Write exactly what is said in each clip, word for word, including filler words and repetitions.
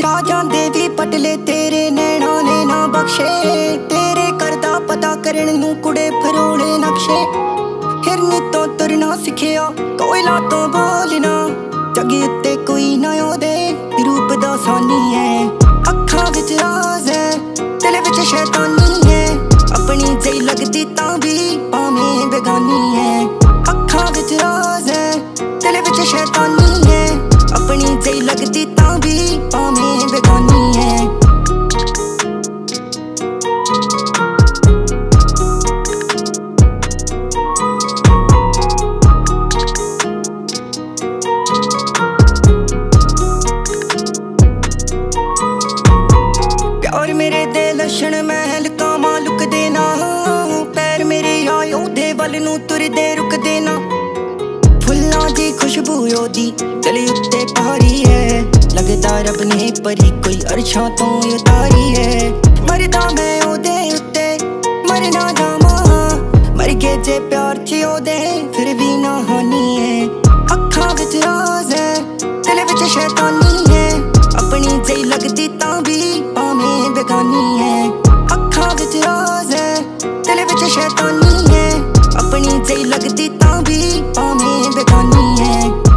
खा जांदे भी पटले तेरे नैना ने ना बख्शे। तेरे करदा पता करन नूं कुड़े फरोने नक्शे। हिरनी तो तुरना सिखिया कोयला तो बोलना। जगे उत्ते कोई ना ओदे रूप दा सानी है। अखां विच राज है दिल विच शैतानी है। अपनी जेही लगदी तां भी भावें बेगानी है। अखां विच राज है दिल विच शैतानी है। अपनी जेही लगदी तां भी भावें बेगानी है। प्यार मेरे दे लक्षण महल कामा लुक देना। पैर मेरे आयो दे वल नूं तुरदे रुक देना। फुल्लां दी खुशबू ओदी गले उत्ते भारी है। लगदा रब ने परी कोई अरशां तो उतारी है। मरदा मैं ओदे उत्ते मर ना जावां। मर गए जे प्यार च ओदे फिर भी ना हानी है। अखां विच राज है दिल विच शैतानी है। अपनी जेही लगदी तां भी भावें बेगानी है। अखां विच राज है दिल विच शैतानी है। अपनी जेही लगदी तां भी भावें बेगानी है।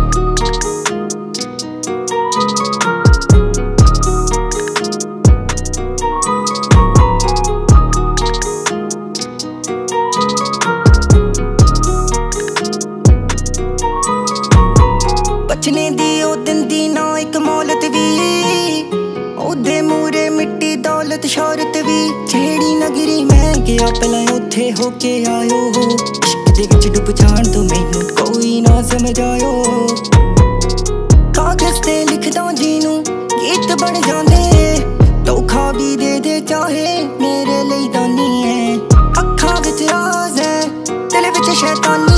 बचने दी ओ दिंदी ना इक मौलत भी। ओदे मूरे मिट्टी दौलत शौहरत भी। जेड़ी नगरी मैं गया पहला उत्थे होके आयो। इश्क दे विच डुब जाण तो मैनू कोई ना समझायो। कागज ते लिखदा जीनू गीत बन जांदे। धोखा भी दे दे चाहे मेरे लिए दानी है। अखां विच राज है दिल विच शैतानी